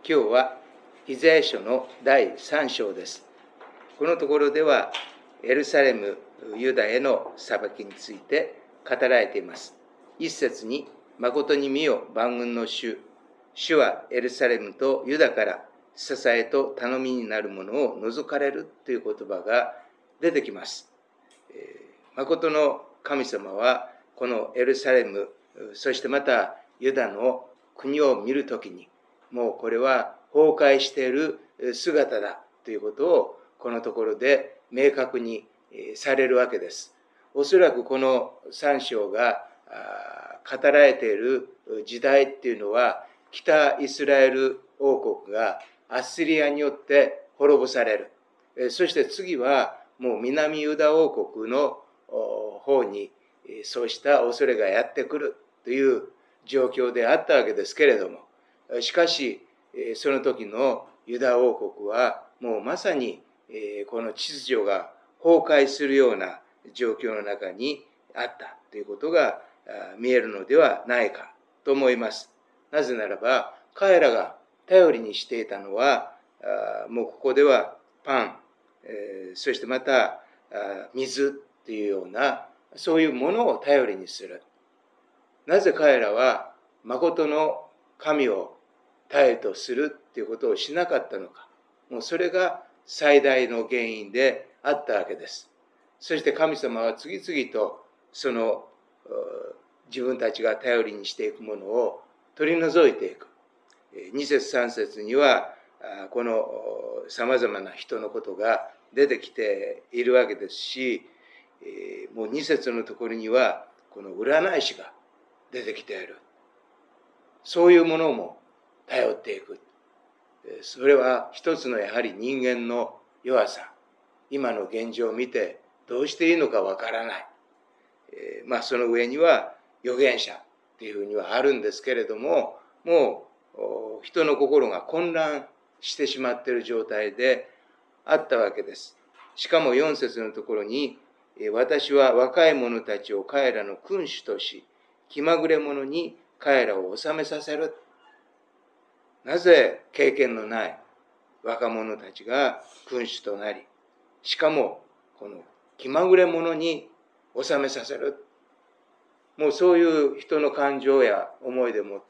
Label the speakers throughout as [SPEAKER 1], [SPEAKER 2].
[SPEAKER 1] 今日はイザヤ書の第3章です。このところではエルサレム、ユダへの裁きについて語られています。一節に、誠に見よ万軍の主、主はエルサレムとユダから支えと頼みになるものを除かれるという言葉が出てきます。誠の神様はこのエルサレム、そしてまたユダの国を見るときに、もうこれは崩壊している姿だということをこのところで明確にされるわけです。おそらくこの3章が語られている時代っていうのは、北イスラエル王国がアッシリアによって滅ぼされる。そして次はもう南ユダ王国の方にそうした恐れがやってくるという状況であったわけですけれども、しかしその時のユダ王国はもうまさにこの秩序が崩壊するような状況の中にあったということが見えるのではないかと思います。なぜならば彼らが頼りにしていたのはもうここではパン、そしてまた水というようなそういうものを頼りにする。なぜ彼らは誠の神を頼りとするということをしなかったのか。もうそれが最大の原因であったわけです。そして神様は次々とその自分たちが頼りにしていくものを取り除いていく。2節3節にはこのさまざまな人のことが出てきているわけですし、もう2節のところにはこの占い師が出てきている。そういうものも頼っていく。それは一つのやはり人間の弱さ。今の現状を見てどうしていいのかわからない。その上には預言者っていうふうにはあるんですけれども、もう人の心が混乱してしまっている状態であったわけです。しかも4節のところに、私は若い者たちを彼らの君主とし、気まぐれ者に彼らを治めさせる。なぜ経験のない若者たちが君主となり、しかもこの気まぐれ者に治めさせる。もうそういう人の感情や思いでもって、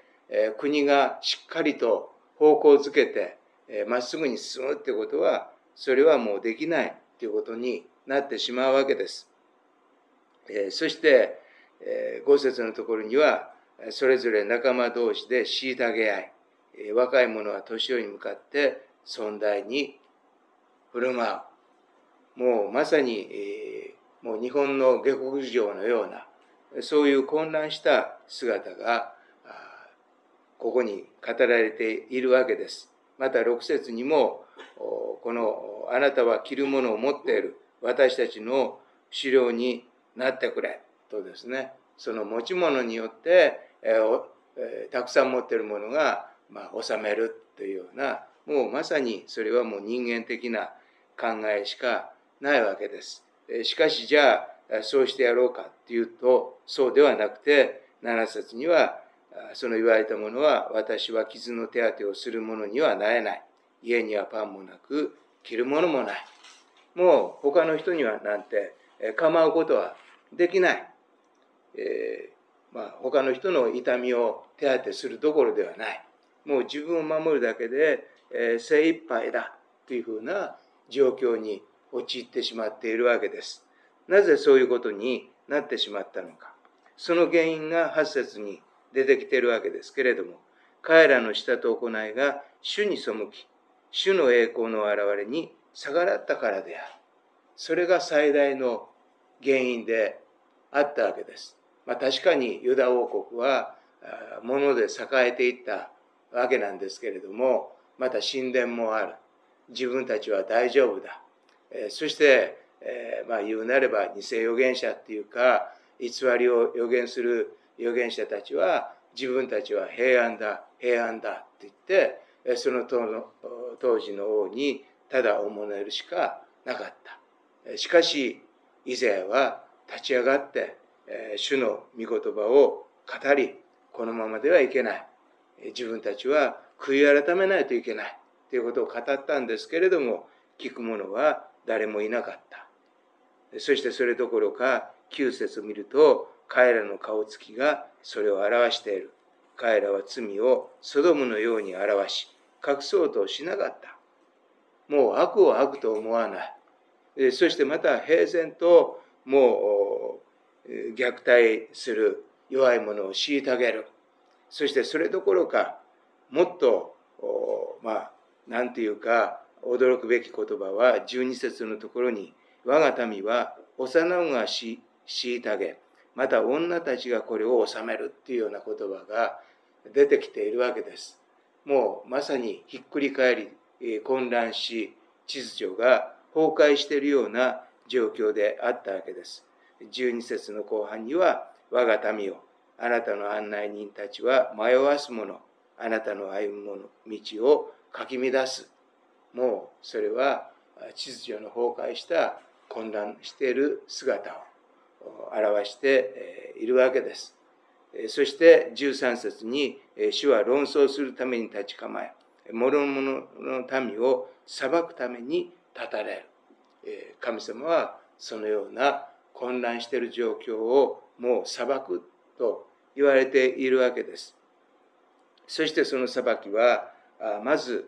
[SPEAKER 1] 国がしっかりと方向づけてまっすぐに進むっていうことは、それはもうできないということになってしまうわけです。そして5節のところには、それぞれ仲間同士で虐げ合い、若い者は年寄りに向かって尊大に振る舞う。もうまさに、もう日本の下克上のような、そういう混乱した姿がここに語られているわけです。また6節にも、このあなたは着るものを持っている私たちの狩猟になってくれとですね、その持ち物によって、たくさん持っているものが、収めるというような、もうまさにそれはもう人間的な考えしかないわけです。しかしじゃあそうしてやろうかというとそうではなくて、7節にはその言われたものは、私は傷の手当てをする者にはなれない。家にはパンもなく着るものもない。もう他の人にはなんて構うことはできない。他の人の痛みを手当てするどころではない。もう自分を守るだけで精一杯だというふうな状況に陥ってしまっているわけです。なぜそういうことになってしまったのか。その原因が8節に出てきているわけですけれども、彼らの舌と行いが主に背き、主の栄光の現れに逆らったからである。それが最大の原因であったわけです。確かにユダ王国は物で栄えていったわけなんですけれども、また神殿もある。自分たちは大丈夫だ。そして、言うなれば偽預言者っていうか、偽りを預言する預言者たちは、自分たちは平安だ、平安だって言って、その当時の王にただおもねるしかなかった。しかし、イザヤは立ち上がって、主の御言葉を語り、このままではいけない。 自分たちは悔い改めないといけないということを語ったんですけれども、聞く者は誰もいなかった。そしてそれどころか9節を見ると、彼らの顔つきがそれを表している。彼らは罪をソドムのように表し、隠そうとしなかった。もう悪を悪と思わない。そしてまた平然ともう虐待する、弱い者を虐げる。そしてそれどころか、もっとなんていうか驚くべき言葉は12節のところに、我が民は幼子が虐げ、また女たちがこれを治めるっていうような言葉が出てきているわけです。もうまさにひっくり返り混乱し、秩序が崩壊しているような状況であったわけです。12節の後半には、我が民よ、あなたの案内人たちは迷わす者、あなたの歩む道をかき乱す。もうそれは秩序の崩壊した混乱している姿を表しているわけです。そして13節に、主は論争するために立ち構え、諸々の民を裁くために立たれる。神様はそのような混乱している状況をもう裁くと言われているわけです。そしてその裁きは、まず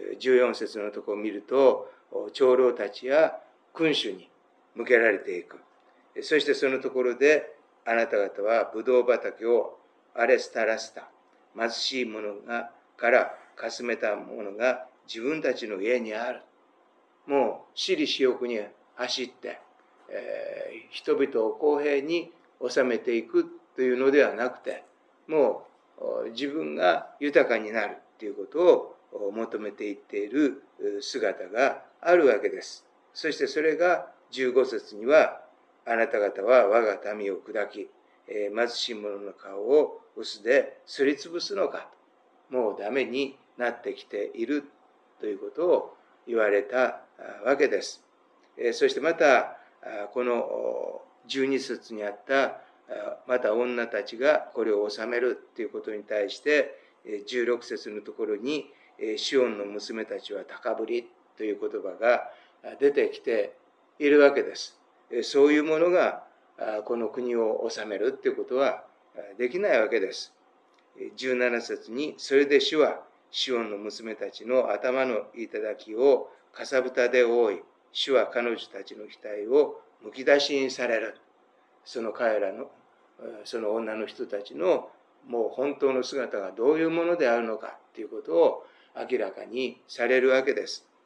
[SPEAKER 1] 14節のところを見ると、長老たちや君主に向けられていく。そしてそのところで、あなた方はブドウ畑を荒れ廃らせた。貧しい者からかすめた者が自分たちの家にある。もう私利私欲に走って、人々を公平に治めていくというのではなくて、もう自分が豊かになるということを求めていっている姿があるわけです。そしてそれが15節には、あなた方は我が民を砕き、貧しい者の顔を臼ですりつぶすのかと、もうダメになってきているということを言われたわけです。そしてまたこの12節にあったまた女たちがこれを治めるということに対して16節のところに、シオンの娘たちは高ぶりという言葉が出てきているわけです。そういうものがこの国を治めるということはできないわけです。17節に、それで主はシオンの娘たちの頭の頂をかさぶたで覆い、主は彼女たちの額をむき出しにされる。その彼らのその女の人たちのもう本当の姿がどういうものであるのかということを明らかにされるわけです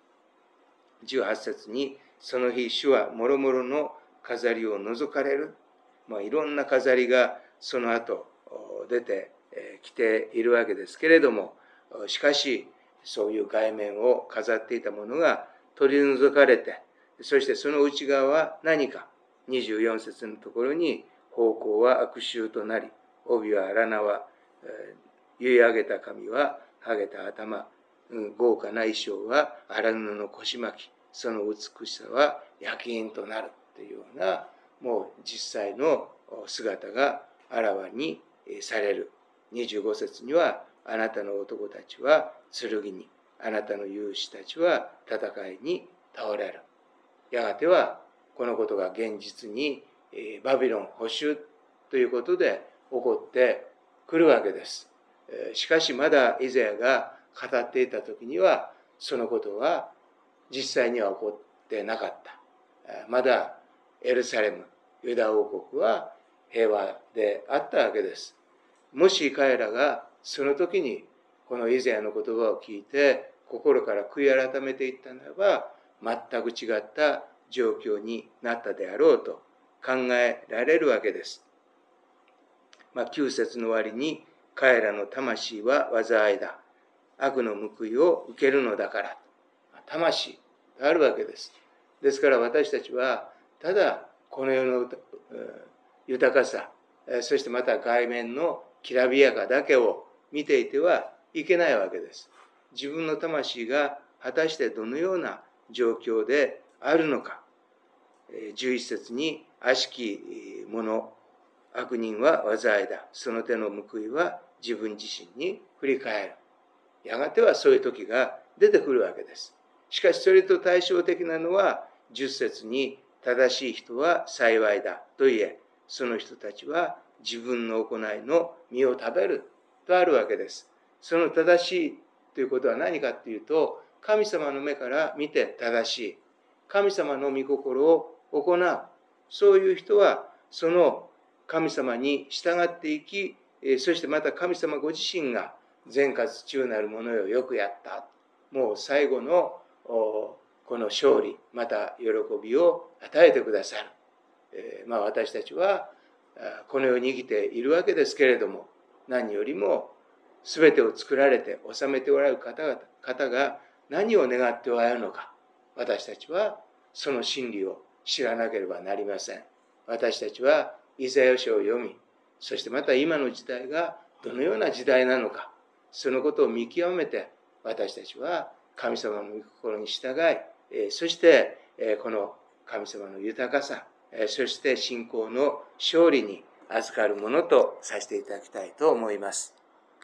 [SPEAKER 1] 。18節に、その日主はもろもろの飾りを除かれる。いろんな飾りがその後出てきているわけですけれども、しかしそういう外面を飾っていたものが取り除かれて、そしてその内側は何か。24節のところに、方向は悪臭となり、帯は荒縄、結い上げた髪は剥げた頭、豪華な衣装は荒布の腰巻き、その美しさは焼き印となるというような、もう実際の姿があらわにされる。25節には、あなたの男たちは剣に、あなたの勇士たちは戦いに倒れる。やがてはこのことが現実にバビロン捕囚ということで起こってくるわけです。しかしまだイザヤが語っていた時にはそのことは実際には起こってなかった。まだエルサレム、ユダ王国は平和であったわけです。もし彼らがその時にこのイザヤの言葉を聞いて心から悔い改めていったならば、全く違った状況になったであろうと考えられるわけです。9節の終わりに、彼らの魂は災いだ。悪の報いを受けるのだから。魂があるわけです。ですから私たちは、ただこの世の豊かさ、そしてまた外面のきらびやかだけを見ていてはいけないわけです。自分の魂が果たしてどのような状況であるのか。11節に、悪しき者、悪人は災いだ。その手の報いは自分自身に振り返る。やがてはそういう時が出てくるわけです。しかしそれと対照的なのは、10節に正しい人は幸いだと言え、その人たちは自分の行いの実を食べるとあるわけです。その正しいということは何かというと、神様の目から見て正しい。神様の御心を行う。そういう人は、その神様に従っていき、そしてまた神様ご自身が善活中なるものよよくやった。もう最後のこの勝利、また喜びを与えてくださる。私たちはこの世に生きているわけですけれども、何よりも全てを作られて治めておられる方が何を願っておられるのか、私たちはその真理を知らなければなりません。私たちはイザヤ書を読み、そしてまた今の時代がどのような時代なのか、そのことを見極めて、私たちは神様の御心に従い、そしてこの神様の豊かさ、そして信仰の勝利に預かるものとさせていただきたいと思います。